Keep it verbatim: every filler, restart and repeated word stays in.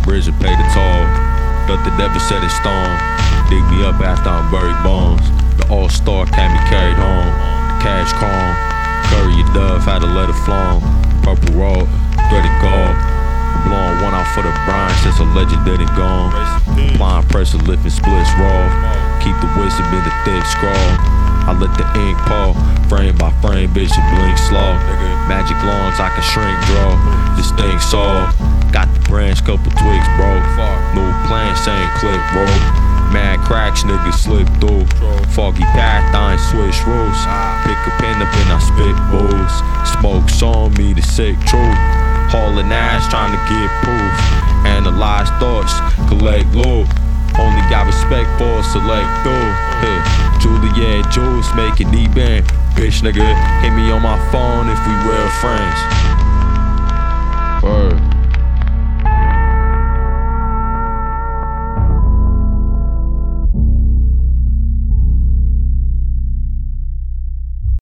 bridge and pay the toll. Nothing ever set in stone. Dig me up after I'm buried bones. The all-star can't be carried home. The cash chrome. Curry your dove, had to let it flown. Purple road, threaded gold. Blowing one out for the brine since a legend didn't gone. Applying pressure, lifting splits roll. Keep the wisdom in the thick scroll. I let the ink pour, frame by frame, bitch, it blink slow. Magic lawns, I can shrink draw. This thing sold. Got the branch, couple twigs broke. New plan, same click roll. Mad cracks, niggas slip through. Foggy path, I ain't switch rules. Pick a pen up and I spit bulls. Smoke's on me, the sick truth. Hauling ass, trying to get proof. Analyze thoughts, collect loot. Only got respect for a select through. Juliet Juice, make it E-band. Bitch nigga, hit me on my phone if we real friends.